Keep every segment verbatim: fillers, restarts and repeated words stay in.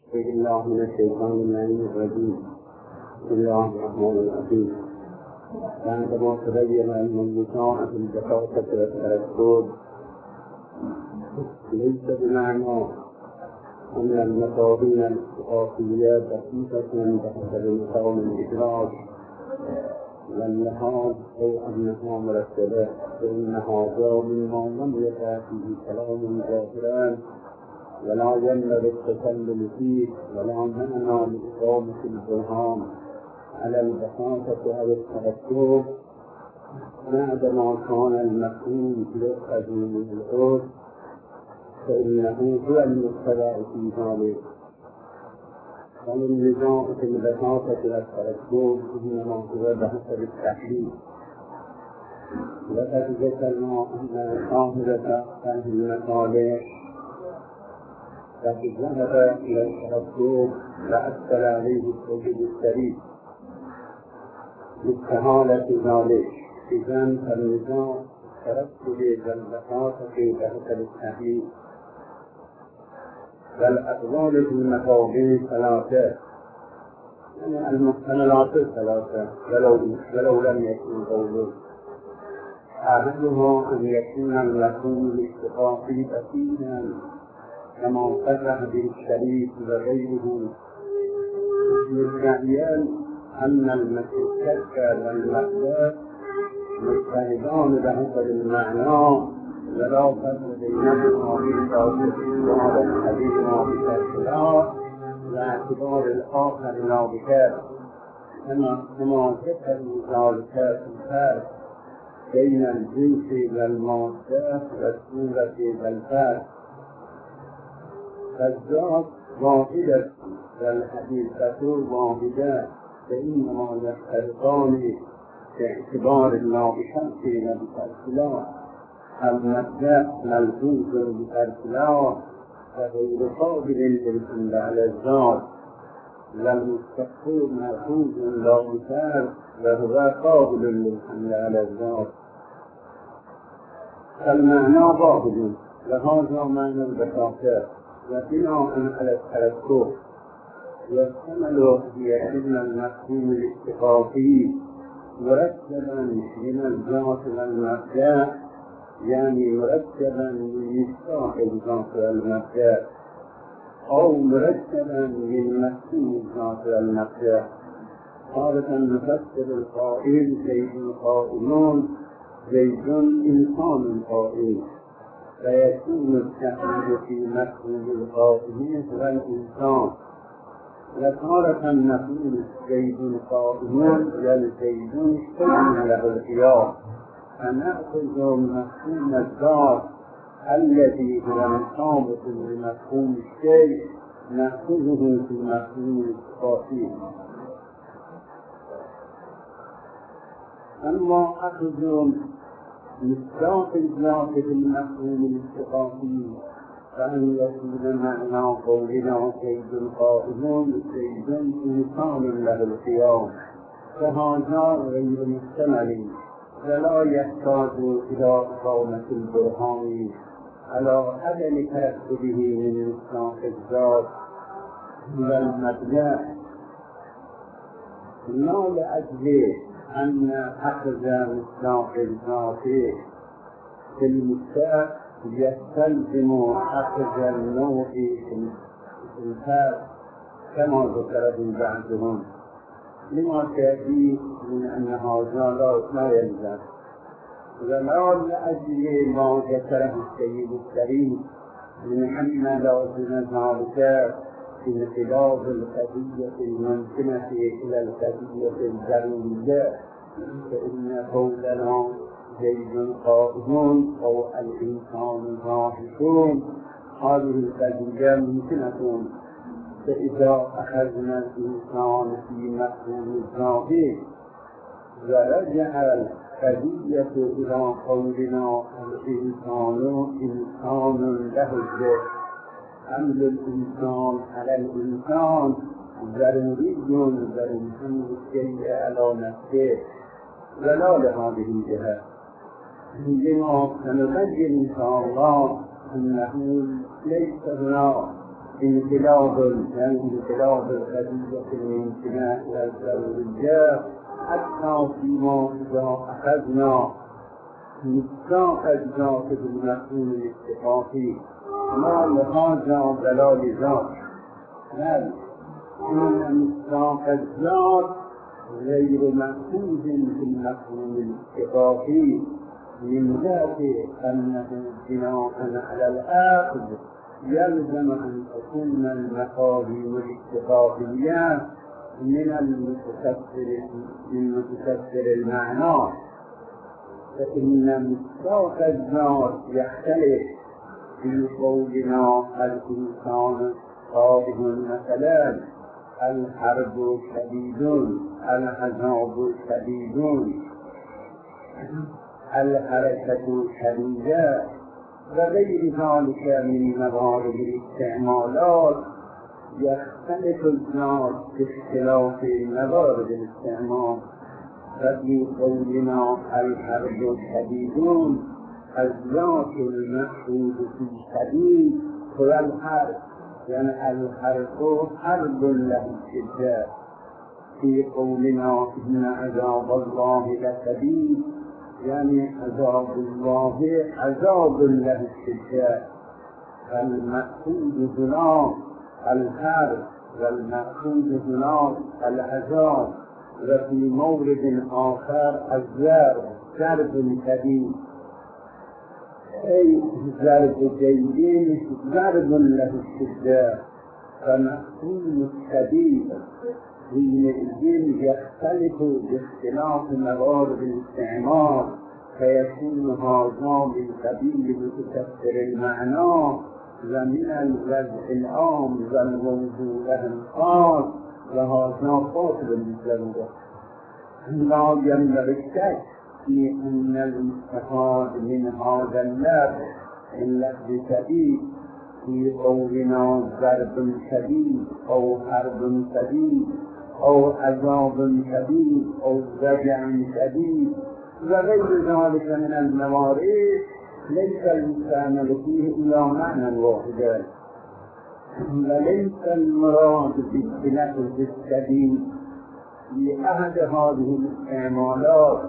أعوذ بالله من الشيطان اللعين الرجيم. بسم الله الرحمن الرحيم. عندما تبين أن النساء في البساطة والتركب ليس بمعنى أن المصابين الثقافية دقيقة بحسب مقام الإدراك واللحاظ أو أنها مرتبة، فإنها جاء مما لم يقع فيه كلام ظاهرا ولا ينبغي التكلم فيه ولا معنى لإقامة البرهان على البساطة أو التركب بعدما كان المفهوم يؤخذ من العرف، فإنه هو المتبع في ذلك. والنزاع في البساطة والتركب إنما هو بحسب التحليل. وقد ذكرنا أن صاحبة هذه المقالة قد ذهب إلى التركب وأثر عليه الوجود السريع للتهالة ذلك. إذن فالنزاع التركب والبساطة بحسب التحليل. والأقوال في المقابل ثلاثة، يعني المحتملات ثلاثة ولو, ولو لم يكن قوله. أحدها أن يكون المفهوم الاستقاطي بسيطا كما صرح به الشريف وغيره، مدعيا أن المشترك والمقدار مجتهدان بحسب المعنى ولا فرق بينهما في اعتبار الحديث بالاختلاف واعتبار الآخر لا بكار، كما ذكر ذلك في الفرق بين الجنس والمادة والصورة والفرق. فالذات واحدة والحقيقة واحدة، فإنما يختلفان باعتبار الله بشرط وبالاختلاف. المبدأ ملحوظ بالاختلاف وغير قابل للحمل على الذات، والمستقيم ملحوظ لا مثال وهو قابل للحمل على الذات. فالمعنى واحد، وهذا معنى البساطة. وبناء على التركب يحتمل بأن المفهوم الاستقاطي مركبا من الذات والمبدأ، يعني مركبا من مفتاح الذات والمبدأ، أو مركبا من مفهوم الذات والمبدأ. هذا نفسر القائل زيد قائم زيد إنسان قائم، فيكون التحديد في مفهوم القائم هو الإنسان. وتارة نقول زيد قائم والزيد اشتبه له القيام، فنأخذ مفهوم الذات الذي هو مطابق لمفهوم الشيء نأخذه في مفهوم الصفات. أما أخذ مصداق الذات في المفهوم الاستقاطي فأن يكون معنى قولنا زيد قائم زيد إنسان له القيام، فهذا غير محتمل ولا يحتاج إلى إقامة البرهان على عدم ترتبه من مصداق الذات والمبدأ، لا لأجل أن أخذ مصداق الذات في المبدأ يستلزم أخذ النوع في الفرق كما ذكره بعضهم، لما تأتي من أن هذا لا يلزم. ولا لأجل ما ذكره السيد الكريم من أن لازم ذلك في خلاف القضية الممكنة إلى القضية الضرورية، فإن قولنا زيد قائم أو الإنسان ضاحك هذه القضية ممكنة. فإذا أخذنا الإنسان في مفهوم الظاهر ورجع القضية إلى قولنا الإنسان إنسان له الذات، حمل الإنسان على الإنسان ضروري ضروري الشيء على نفسه ولا لهذه الجهة. لما سنبين إن شاء الله أنه ليس هناك انقلاب انقلاب القضية من انتماء الزوجية حتى فيما إذا أخذنا ميثاق الذات بالمفهوم الاتفاقي ما لهذا دلال ذات، بل إن ميثاق الذات غير مأخوذ بالمفهوم الاتفاقي من ذات أنه بناء على الأخذ يلزم أن تكون المفاهيم الاتفاقية من المتكسر من متكسر المعنى، فإن ميثاق الذات يختلف في قولنا الإنسان قائم مثلا، الحرب شديد، العذاب شديد، الحركة شديدة وغير ذلك من موارد الاستعمالات. يختلف الذات باختلاف موارد الاستعمال، ففي قولنا الحرب شديد الذات المقصود في شديد هو الحرب، يعني الحرب حرب له الشدة. في قولنا إن عذاب الله لشديد يعني عذاب الله عذاب له الشدة، فالمقصود هنا الحرب والمقصود هنا العذاب، وفي مورد آخر الضرب ضرب شديد أي ضرب جيد ضرب له الشدة، فمقصود الشديد حينئذ يختلف باختلاف موارد الاستعمال، فيكون هذا من قبيل متكسر المعنى ومن الوضع العام والموضوع له الخاص، وهذا فاصل بالضرورة. لا ينبغي الشك في أن المستفاد من هذا اللفظ اللفظ شديد في قولنا ضرب شديد أو حرب شديد أو عذاب شديد أو وجع شديد وغير ذلك من الموارد ليس المستعمل فيه إلا معنى واحدا، وليس المراد باللفظ الشديد في أحد هذه الاستعمالات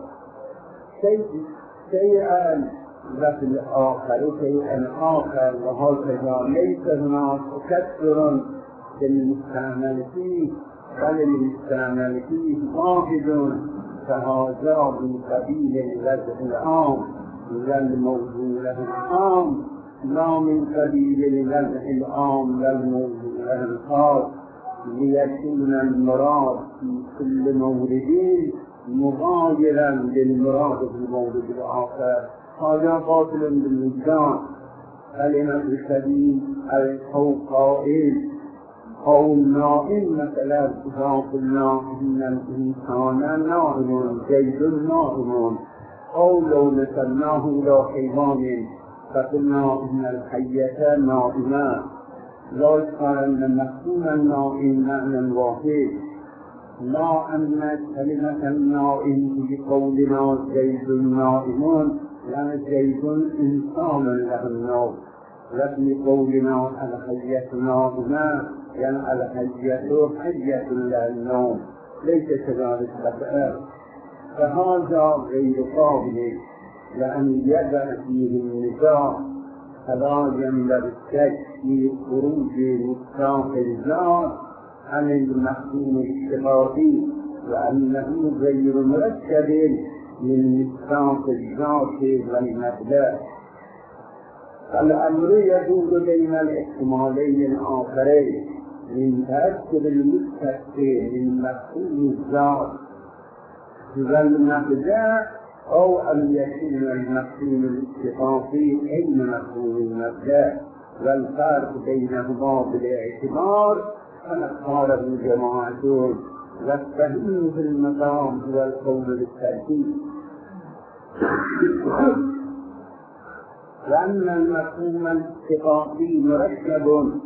شيئا وفي الآخر شيئا آخر، وهكذا ليس هناك تكثر في المستعمل فيه بل المستعمل فيه واحد، فهذا من قبيل الوضع العام والموضوع له العام، لا من قبيل الوضع العام والموضوع له الخاص، ليكون المراد في كل مورد مغايرا للمراد في المورد الآخر. هذا باطل بالوجدان. كلمة الشديد أو قائل أو النائم مثلا، إذا قلنا إن الإنسان نائم زيد نائم، أو لو نسبناه إلى حيوان فقلنا إن الحية نائمة، لا يشعر أن مفهوم النائم معنى واحد، لا أن كلمة النائم في قولنا زيد نائم يعني زيد إنسان له النوم، وفي قولنا الحية نائمة يعني الحية حية له النوم، ليس كذلك أبدا. فهذا غير قابل لأن يدع فيه النزاع، فلا ينبغي الشك في خروج ميثاق الذات عن المفهوم الاتفاقي، وأنه غير مركب من ميثاق الذات والمبدأ. فالأمر يدور بين الاحتمالين الآخرين من تأثر المستقبل من مفهوم الذات والمبدأ، أو أن يكون المفهوم الاتفاقي أي مفهوم المبدأ، والفرق بينهما بالاعتبار كما قاله جماعة والتهيئ في المقام هو القول بالتأكيد. وأن المفهوم الاتفاقي مركب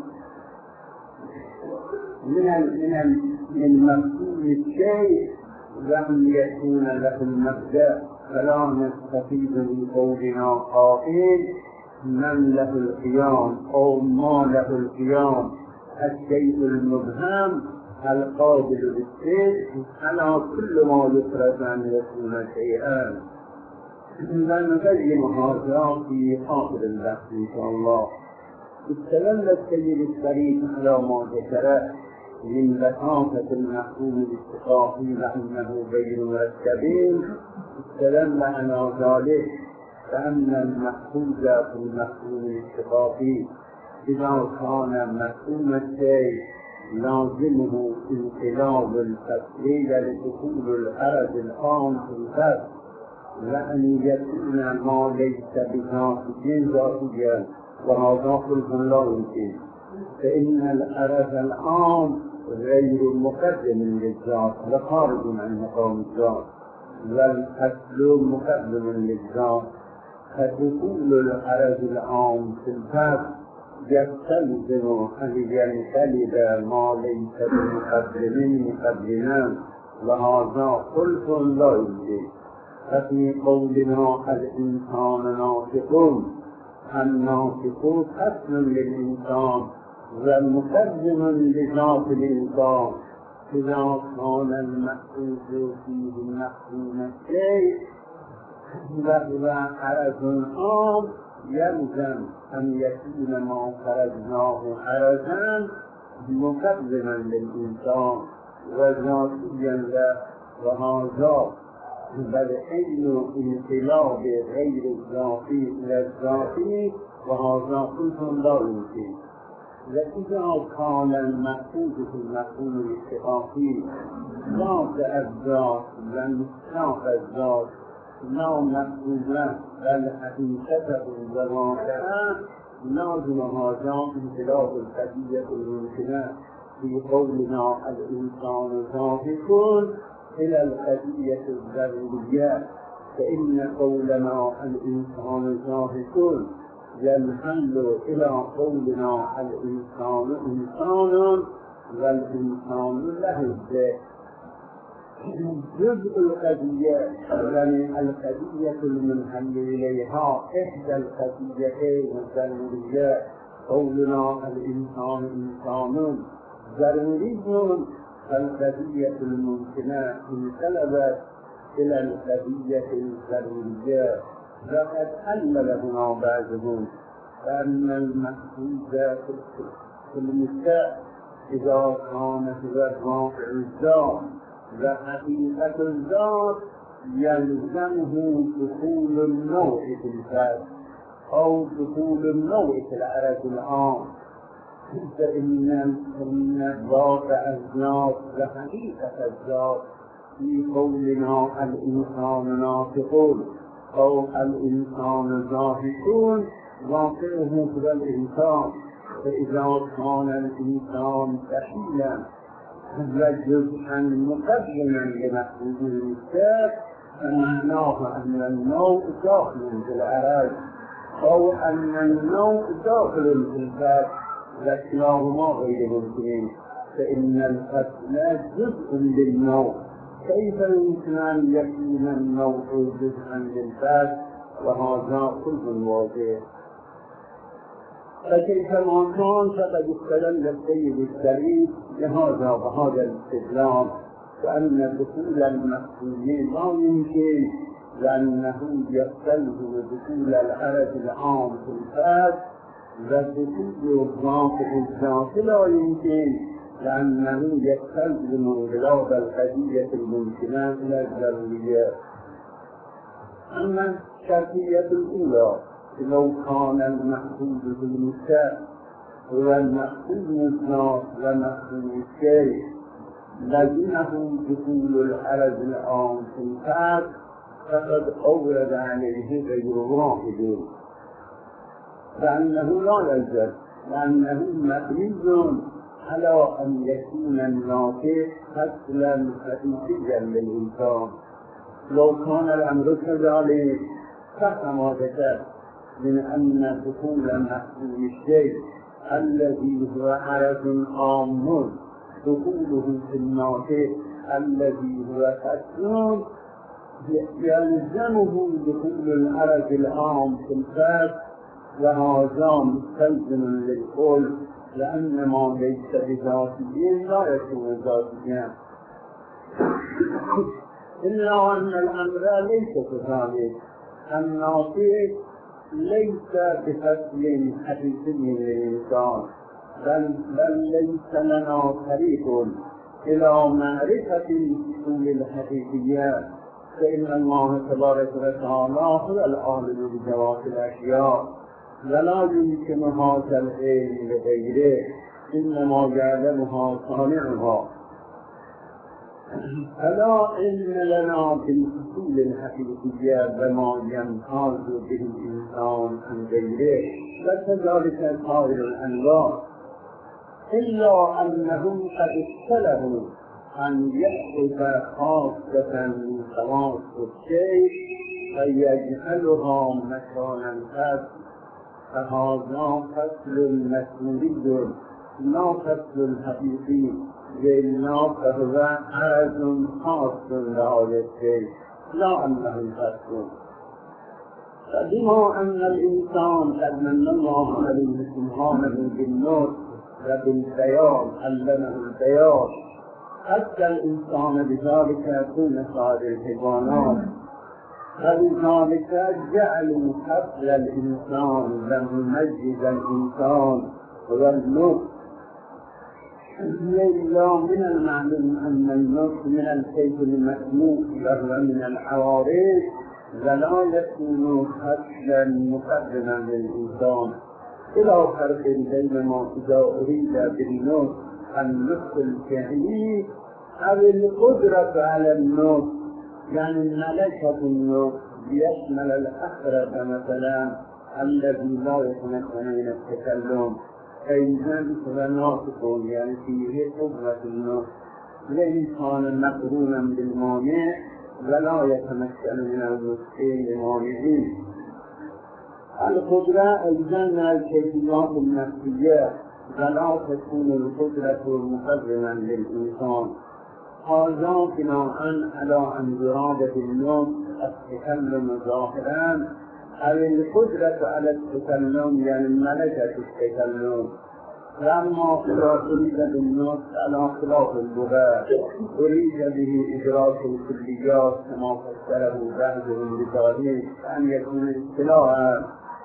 من من من مفهوم الشيء وأن يكون له المبدأ، فلا نستفيد من قولنا قائل من له القيام أو ما له القيام، الشيء المبهم القابل للشيء على كل ما يفرض أن يكون شيئا. سنبين هذا في آخر البحث إن شاء الله. استدل السيد الشريف على ما ذكره من بساطة المحكوم الاشتقاقي وأنه بين مركبين، استدل على ذلك فأن المحكوم في المحكوم الاشتقاقي إذا كان محكوم الشيء لازمه انقلاب التفصيل لدخول الحرج العام في الفرد، وأن يكون ما ليس بذاته ذاتيا، وهذا خلف لا يمكن، فإن الحرج العام غير مقدم للذات وخارج عن مقام الذات، والأصل مقدم للذات، فدخول الحرج العام في الفرد يستلزم أن ينقلب ما ليس بمقدم مقدما، وهذا خلف لا يمكن. ففي قولنا الإنسان ناطق، الناطق حسن للإنسان ومقدم لذات الإنسان، إذا كان المحفوظ فيه محكوم الشيء وهو حرج عام يلزم أن يكون ما خرجناه حرجا مقدما للإنسان وذاتيا له، وهذا بل حين انقلاب غير الذاتي إلى الذاتي، وهذا كل لا يمكن. وإذا كان المحفوظ في المحكوم الاشتقاقي ذات الذات ومشتاق الذات لا محفوظا بل حقيقته وواقعا، لازم هذا انقلاب القضية الممكنة في قولنا الإنسان ذاهب إلى القضية الضرورية، فإن قولنا الإنسان ذاهب ينحل إلى قولنا الإنسان إنسان والإنسان له الذات. جزء القضية يعني القضية المنحل إليها إحدى القضيتين الضرورية، قولنا الإنسان إنسان ضروري، فالقضية الممكنة انقلبت إلى القضية الضرورية. وقد علل هنا بعضهم أن المحفوظ في المشتاق إذا كان هو واقع الذات وحقيقة الذات يلزمه دخول النوع في الفرد أو دخول النوع في العرض العام، فإن واقع الذات وحقيقة الذات في قولنا الإنسان ناطق أو الإنسان ذاهب واقعه هو الإنسان، فإذا كان الإنسان كحيلا وجزءا مقدما لمحفوظ المشتاق فمعناه أن النوع داخل في العرض أو أن النوع داخل في الفرد، وكلاهما غير ممكن، فإن الأصل جزء للنوع، كيف يمكن أن يكون النوع جزءا للفرد؟ وهذا كل واضح. فكيفما كان فقد استدل السيد الشريف لهذا وهذا الاستدلال وأن دخول المحكومين لا يمكن، لأنه يستلزم دخول الحرج العام في الفرد، ودخول الواقع الذات لا يمكن، لأنه يستلزم انقلاب القضية الممكنة إلى الضرورية. أما الشرطية الأولى لو كان المحفوظ في المشتاق هو المحفوظ الذات ومحفوظ الشيء لزمه دخول الحرج العام في الفرد، فقد أورد عليه غير واحد، فأنه لا يلزم، لأنه مقيد على أن يكون الناطق أصلا حقيقيا للإنسان. لو كان الأمر كذلك فكما ذكر من أن دخول محفوظ الشيء الذي هو حرج عام دخوله في الناطق الذي هو أصل يلزمه دخول الحرج العام في الفرد، وهذا مستلزم للكل، لأن ما ليس بذاتي لا يكون ذاتيا، إلا أن الأمر ليس كذلك. الناطق ليس بفصل حقيقي للإنسان، بل, بل ليس لنا طريق إلى معرفة الأصول الحقيقية، فإن الله تبارك وتعالى هو العالم بجواب الأشياء، ولا يمكن هذا العلم لغيره، إنما يعلمها صانعها. فلا علم لنا بالأصول الحقيقية وما يمتاز به الإنسان عن غيره، وكذلك سائر الأنواع، إلا أنهم قد اختلفوا أن يأخذ خاصة من خواص الشيء فيجعلها مكان الفصل، فهذا فصل مسؤولي لا فصل حقيقي، وإلا فهو عرض خاص لهذا الشيء لا أنه فصل. فبما أن الإنسان قد من الله عليه سبحانه بالنطق وبالبيان علمه البيان، حتى الإنسان بذلك دون سائر الحيوانات، فلذلك جعلوا فصل الإنسان ومميز الإنسان هو النطق. إلا من المعلوم أن النطق من الكيف المسموع وهو من العوارض، ولا يكون فصلا مقدما للإنسان، إلى فرق بين ما إذا أريد بالنطق النطق الفعلي أو القدرة على النطق، يعني ملكة النطق يشمل الأخرة مثلا الذي لا يتمكن من التكلم، فإذا هو ناطق يعني فيه قدرة النطق، لئن كان مقرونا بالمانع ولا يتمكن من النطق لمانعين. القدرة أيضا من الكيفيات النفسية، ولا تكون القدرة مقدما للإنسان. هذا بناء على أن إرادة النطق التكلم ظاهرا، أو القدرة على التكلم يعني ملكة التكلم. لما أريد بالنطق على خلاف اللغة أريد به إدراك الكليات كما فسره بعضهم بذلك أن يكون اصطلاحا،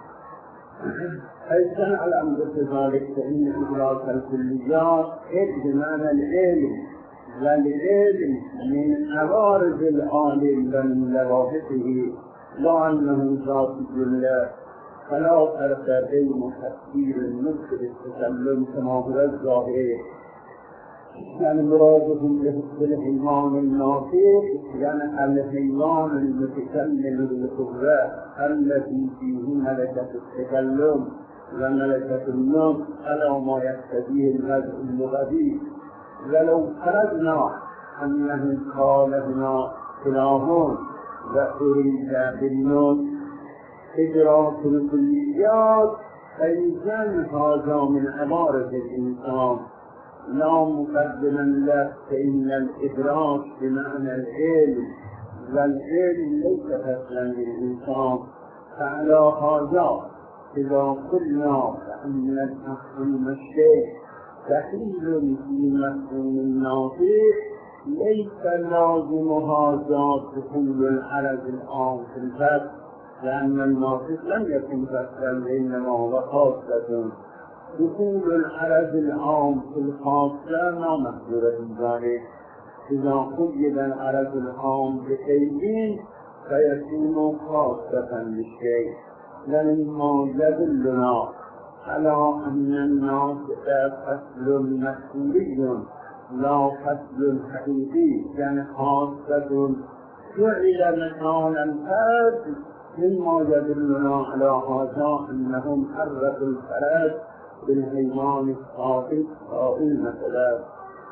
أيضا على أمر ذلك فإن إدراك الكليات بمعنى العلم، والعلم من عوارض العالم ومن لوازمه، لا أنه ذات الله، فلا فرق بين تفسير النطق بالتكلم كما هو الظاهر. يعني مرادهم بالحيوان الناطق يعني الحيوان المتكلم بالقدرة التي فيه ملكة التكلم وملكة النطق على ما يقتضيه الوضع اللغوي. ولو فرضنا أنه قال هنا كلام وأريد بالنطق إدراك الكليات، فإذا هذا من عبارة الإنسان لا مقدما له، فإن الإدراك بمعنى العلم، والعلم ليس فصلا للإنسان. فعلى هذا إذا قلنا فإن المفهوم الشيء دخيل في مفهوم الناطق، ليس لازم هذا دخول العرض العام في الفصل، لأن الناطق لم يكن فصلا إنما هو خاصة. دخول العرض العام في الخاصة لا محظور ذلك. إذا قيد العرض العام بشيء فيكون خاصة للشيء، لأنه يدلنا على أن الناطق فصل مسؤولي لا فصل حقيقي، يعني خاصة فعل مكان الفرد، مما يدلنا على هذا أنهم حركوا الفرد بالحيوان الصافي قائل مثلا.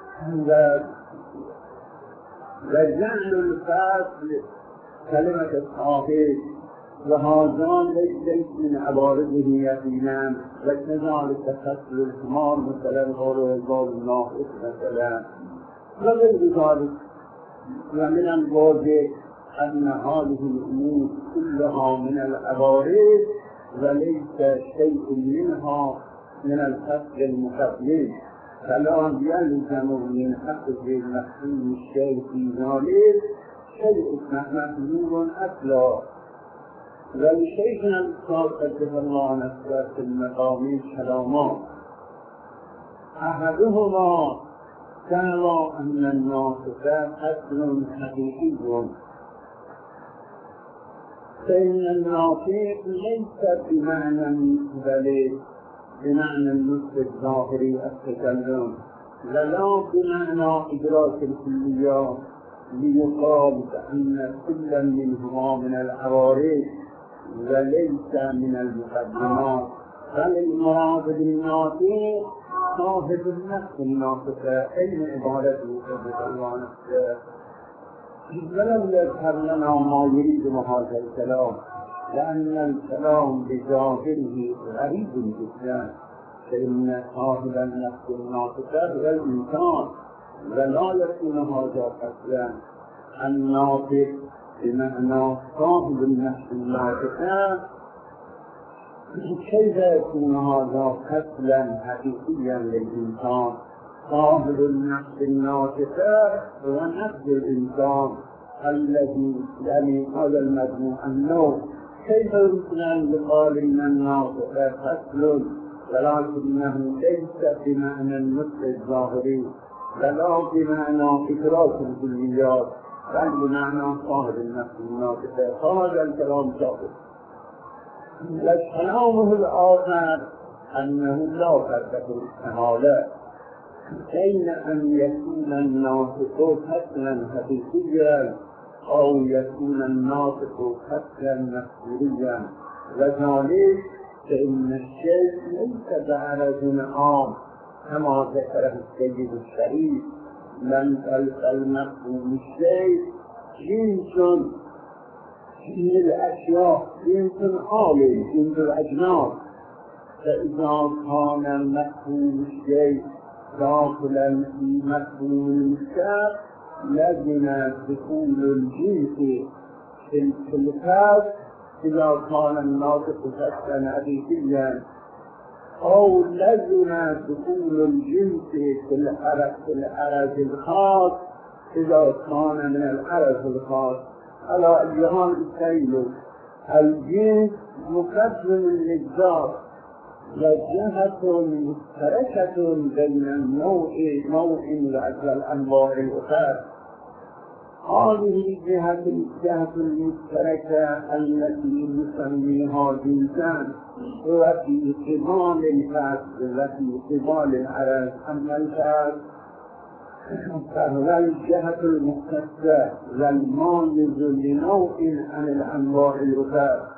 وجعل الفصل كلمة الصافي وهذا ليس من عبارته يقينا، وكذلك فصل الحمار مثلا غير الباب الناقص مثلا وغير ذلك. ومن الواضح أن هذه الأمور كلها من العوارض وليس شيء منها من الفصل المقبل فلا يلزم من حقه المحسوم الشيء في ذلك شيء محمود أصلا. ولشيخنا الأستاذ قدس الله نفسه في المقام الكلامات أحدهما كما أن الناطق أصل حقيقي، فإن الناطق ليس بمعنى بل بمعنى النطق الظاهري التكلم، ولا بمعنى إدراك الكليات ليقال بأن كلا منهما من العوارض وليس من المقدمات، بل المراد بالناطق صاحب النفس الناطقة أين عبارته قدس الله نفسه. ولم يظهر لنا ما يريد هذا الكلام، لأن الكلام بظاهره غريب جدا، فإن صاحب النفس الناطقة هو الإنسان، ولا يكون هذا قصدا. الناطق بمعنى صاحب النفس الناطقة، كيف يكون هذا قتلا حقيقيا للإنسان؟ صاحب النفس الناطقة هو نفس الإنسان الذي يعني هذا المجموع النوع. كيف يمكن أن يقال إن الناطق قتل ولكنه ليس بمعنى النطق الظاهري ولا بمعنى إدراك الكليات، بل بمعنى صاحب النفس الناطقة؟ هذا الكلام صحيح. وكلامه الآخر أنه لا فرق في الاستحالة بين أن يكون الناطق قتلا حقيقيا أو يكون الناطق قتلا مفهوميا، وذلك فإن الشيء ليس بعرض عام كما ذكره السيد الشريف، من المفهوم الشيء جنس من الأشياء، جنس عالي، جنس الأجناس، فإذا كان مفهوم الشيء داخلا في مفهوم المشترك لازم دخول الجنس في الفاظ إذا كان الناطق فصلا حقيقيا، أو لازم دخول الجنس في الحرف في الحرف الخاص إذا كان من الحرف الخاص. على الجهان السيد الجنس مقدم للذات، وجهة مشتركة بين النوع نوع والأنواع الأخرى. هذه الجهة الجهة المشتركة التي نسميها جنسان، وفي قبال الفصل وفي قبال العرض. أما الفصل فهو الجهة المختصة والمانز لنوع عن الأنواع الأخرى.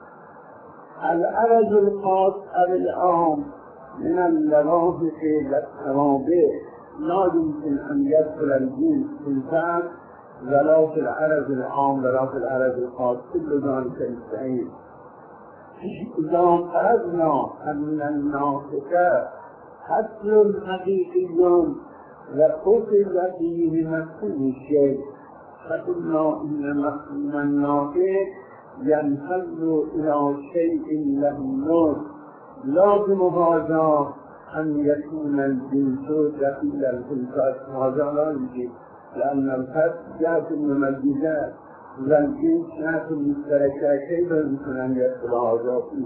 العرض الخاص أو العام من اللواحق والثوابت لا يمكن أن يدخل الجنس في الفصل ولا في العرض العام ولا في العرض الخاص، كل ذلك مستحيل. إذا فرضنا أن الناطق حصل حقيقي وقصد فيه مفهوم الشيء، فقلنا إن مفهوم الناطق ينحل إلى شيء له نور، لازم هذا أن يكون الجنس دخيلا في الفصل. هذا لا يمكن، لأن الفصل جهة مميزة والجنس جهة مشتركة، كيف يمكن أن يدخل هذا فيه؟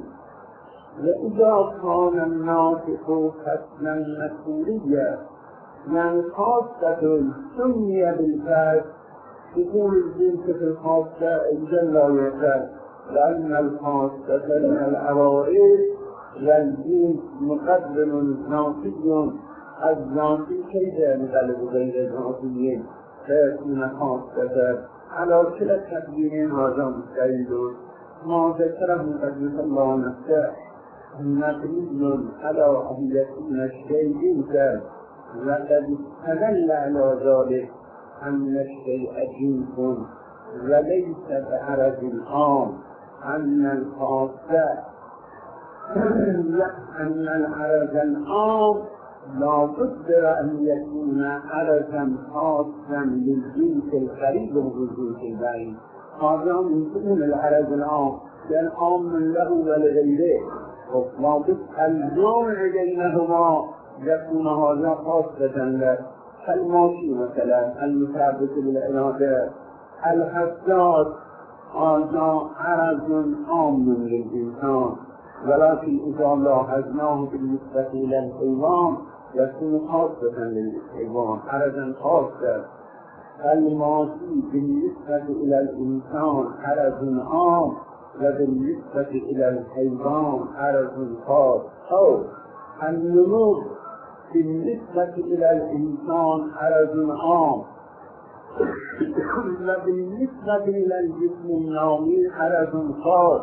وإذا كان الناطق فصلا مسؤوليا يعني خاصة سمي بالفصل، دخول الجنس في الخاصة جل وعلا، لأن الخاصة من العوارض والجنس مقدم ناطق. الناطق كيف ينغلب بين الناطقين فيكون خاصة؟ على كلا التقديرين هذا مستعد. ما ذكره قدس الله نفسه نقيض على أن يكون الشيء جنسا، وقد استدل على ذلك أن الشيء جنس وليس بعرض العام، أن الخاصة أن العرض العام لا بد أن يكون عرضا خاصا للجنس القريب والجنس البعيد. هذا من ضمن العرض العام، العام له ولغيره، لابد الجمع بينهما يكون هذا خاصة لك كالماشي مثلا المثابت بالإرادة الحساس هذا عرض عام للإنسان، ولكن إذا لاحظناه بالنسبة إلى الحيوان يكون خاصة للحيوان عرضا خاصا. الماشي بالنسبة إلى الإنسان عرض عام وبالنسبة إلى الحيوان عرض خاص. أو النمو بالنسبة إلى الإنسان عرض عام وبالنسبة إلى الجسم النامي عرض خاص.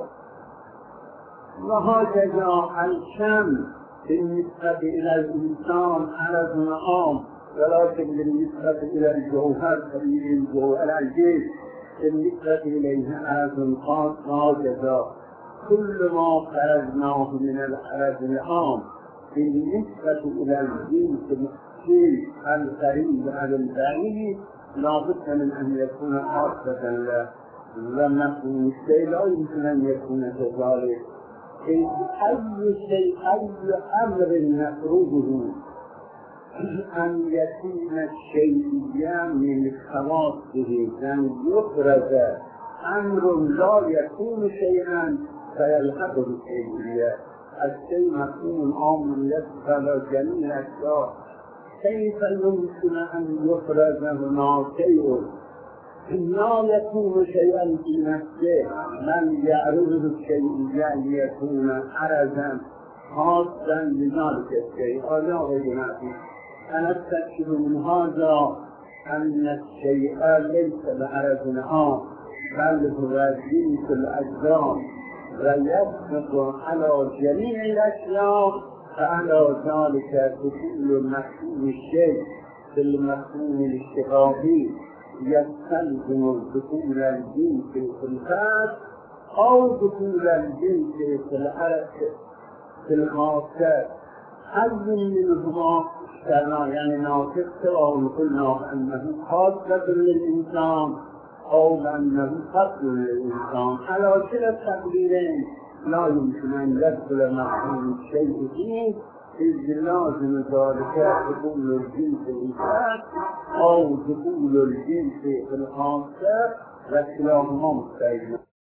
وهكذا الشمس بالنسبة إلى الإنسان عرض عام، ولكن بالنسبة إلى الجوهر كبير الجوهر العجيب بالنسبة إليه عرض خاص. هكذا كل ما خرجناه من العرض العام بالنسبة إلى الجنس الشيء القريب على البعيد لابد من أن يكون خاصة له، ونحن الشيء لا يمكن أن يكون كذلك. أي شيء أي أمر نفرضه أن يكون الشيئيا من خواصه، أن يفرز أمر لا يكون شيئا فيلحقه الشيئية. الشيء مفهوم عام يدخل جميع الأشياء، كيف يمكن أن يفرز هنا شيء لا يكون شيئا في نفسه من يعرضه الشيئية ليكون عرضا خاصا لذلك الشيء؟ هذا غير نافع. أنا أستكشف من هذا أن الشيء ليس بعرض عام بل هو جنس الأجزاء ويسبق على جميع الأشياء، فعلى ذلك دخول مفهوم الشيء في المفهوم الاشتراكي يستلزم دخول الجنس في الخاص أو دخول الجنس في العرض في الخاصة. حد منهما يعني ناطق سواء قلنا أنه خاصة للإنسان أو أنه فصل للإنسان. على كلا التقديرين لا يمكن أن يدخل مفهوم الشيء فيه، إذ لازم ذلك دخول الجنس الإنسان أو دخول الجنس في الخاصة، وكلاهما مختلفان.